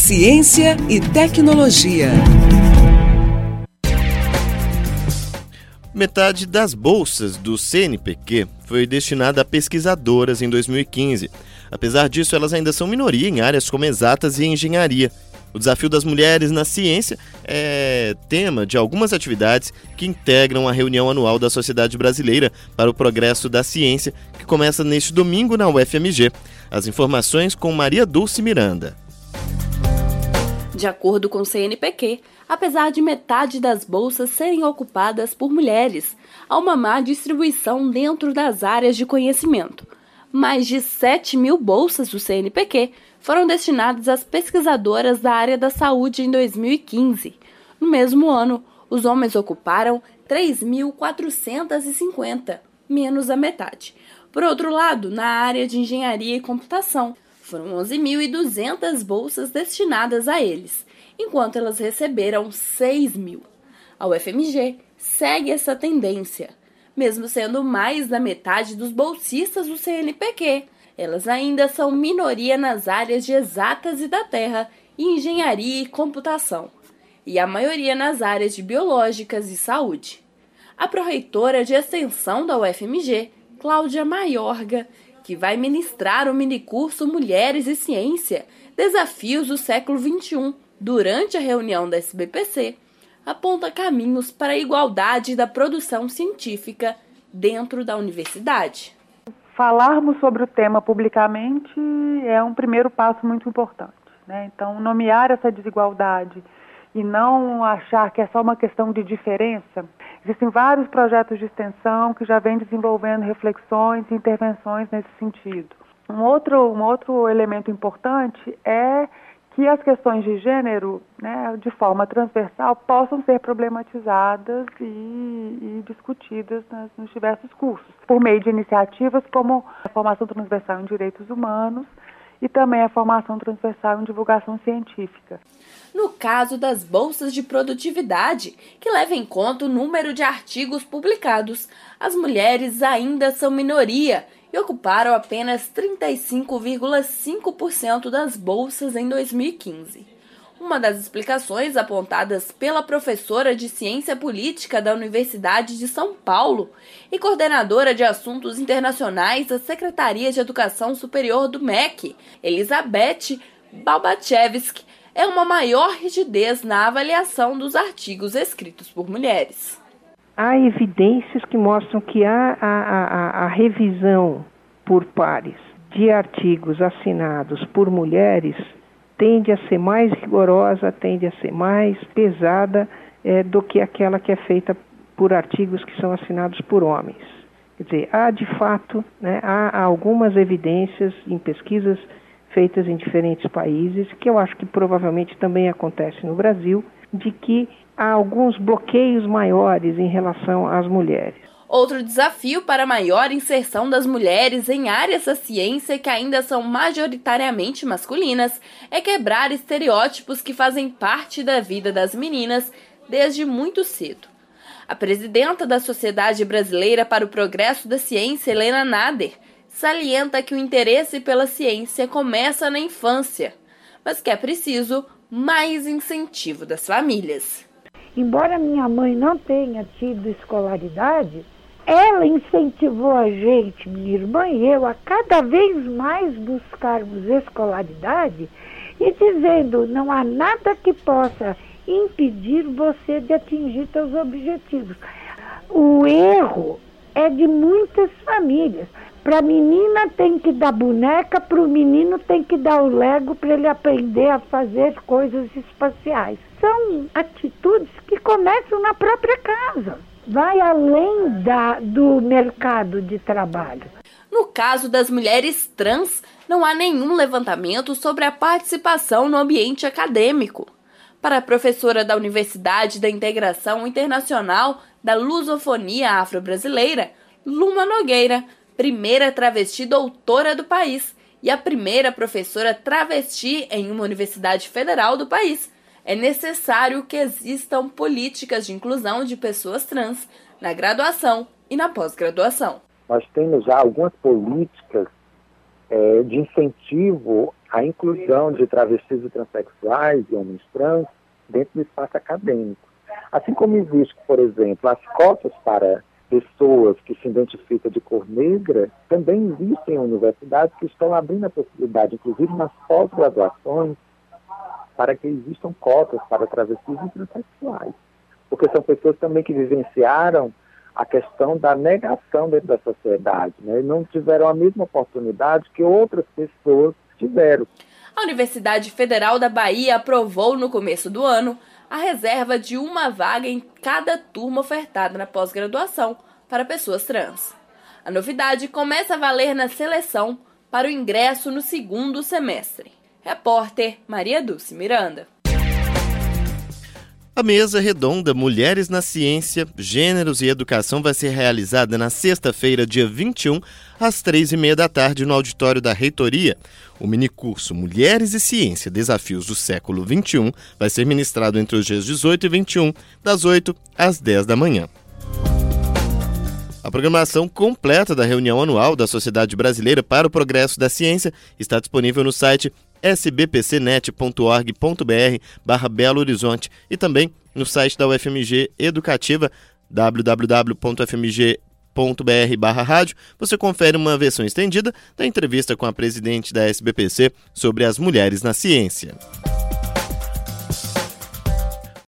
Ciência e tecnologia. Metade das bolsas do CNPq foi destinada a pesquisadoras em 2015. Apesar disso, elas ainda são minoria em áreas como exatas e engenharia. O desafio das mulheres na ciência é tema de algumas atividades que integram a reunião anual da Sociedade Brasileira para o Progresso da Ciência, que começa neste domingo na UFMG. As informações com Maria Dulce Miranda. De acordo com o CNPq, apesar de metade das bolsas serem ocupadas por mulheres, há uma má distribuição dentro das áreas de conhecimento. Mais de 7.000 bolsas do CNPq foram destinadas às pesquisadoras da área da saúde em 2015. No mesmo ano, os homens ocuparam 3.450, menos a metade. Por outro lado, na área de engenharia e computação, foram 11.200 bolsas destinadas a eles, enquanto elas receberam 6.000. A UFMG segue essa tendência, mesmo sendo mais da metade dos bolsistas do CNPq. Elas ainda são minoria nas áreas de exatas e da terra, e engenharia e computação, e a maioria nas áreas de biológicas e saúde. A pró-reitora de extensão da UFMG, Cláudia Maiorga, que vai ministrar o minicurso Mulheres e Ciência, Desafios do Século XXI, durante a reunião da SBPC, aponta caminhos para a igualdade da produção científica dentro da universidade. Falarmos sobre o tema publicamente é um primeiro passo muito importante, né? Então, nomear essa desigualdade e não achar que é só uma questão de diferença. Existem vários projetos de extensão que já vêm desenvolvendo reflexões e intervenções nesse sentido. Um outro elemento importante é que as questões de gênero, né, de forma transversal, possam ser problematizadas e discutidas nos diversos cursos, por meio de iniciativas como a formação transversal em direitos humanos e também a formação transversal em divulgação científica. No caso das bolsas de produtividade, que levam em conta o número de artigos publicados, as mulheres ainda são minoria e ocuparam apenas 35,5% das bolsas em 2015. Uma das explicações apontadas pela professora de Ciência Política da Universidade de São Paulo e coordenadora de Assuntos Internacionais da Secretaria de Educação Superior do MEC, Elizabeth Balbachevsky, é uma maior rigidez na avaliação dos artigos escritos por mulheres. Há evidências que mostram que a revisão por pares de artigos assinados por mulheres tende a ser mais rigorosa, tende a ser mais pesada do que aquela que é feita por artigos que são assinados por homens. Quer dizer, há de fato, né, há algumas evidências em pesquisas feitas em diferentes países, que eu acho que provavelmente também acontece no Brasil, de que há alguns bloqueios maiores em relação às mulheres. Outro desafio para a maior inserção das mulheres em áreas da ciência que ainda são majoritariamente masculinas é quebrar estereótipos que fazem parte da vida das meninas desde muito cedo. A presidenta da Sociedade Brasileira para o Progresso da Ciência, Helena Nader, salienta que o interesse pela ciência começa na infância, mas que é preciso mais incentivo das famílias. Embora minha mãe não tenha tido escolaridade, ela incentivou a gente, minha irmã e eu, a cada vez mais buscarmos escolaridade e dizendo, não há nada que possa impedir você de atingir seus objetivos. O erro é de muitas famílias. Para a menina tem que dar boneca, para o menino tem que dar o Lego para ele aprender a fazer coisas espaciais. São atitudes que começam na própria casa. Vai além do mercado de trabalho. No caso das mulheres trans, não há nenhum levantamento sobre a participação no ambiente acadêmico. Para a professora da Universidade da Integração Internacional da Lusofonia Afro-Brasileira, Luma Nogueira, primeira travesti doutora do país e a primeira professora travesti em uma universidade federal do país, é necessário que existam políticas de inclusão de pessoas trans na graduação e na pós-graduação. Nós temos já algumas políticas de incentivo a inclusão de travestis e transexuais e homens trans dentro do espaço acadêmico. Assim como existe, por exemplo, as cotas para pessoas que se identificam de cor negra, também existem universidades que estão abrindo a possibilidade, inclusive nas pós-graduações, para que existam cotas para travestis e transexuais. Porque são pessoas também que vivenciaram a questão da negação dentro da sociedade, né? E não tiveram a mesma oportunidade que outras pessoas tiveram. A Universidade Federal da Bahia aprovou no começo do ano a reserva de uma vaga em cada turma ofertada na pós-graduação para pessoas trans. A novidade começa a valer na seleção para o ingresso no segundo semestre. Repórter Maria Dulce Miranda. A mesa redonda Mulheres na Ciência, Gêneros e Educação vai ser realizada na sexta-feira, dia 21, às 3h30 da tarde, no auditório da Reitoria. O minicurso Mulheres e Ciência, Desafios do Século XXI, vai ser ministrado entre os dias 18 e 21, das 8 às 10 da manhã. A programação completa da reunião anual da Sociedade Brasileira para o Progresso da Ciência está disponível no site sbpcnet.org.br/Belo Horizonte e também no site da UFMG Educativa, www.fmg.br/rádio. Você confere uma versão estendida da entrevista com a presidente da SBPC sobre as mulheres na ciência.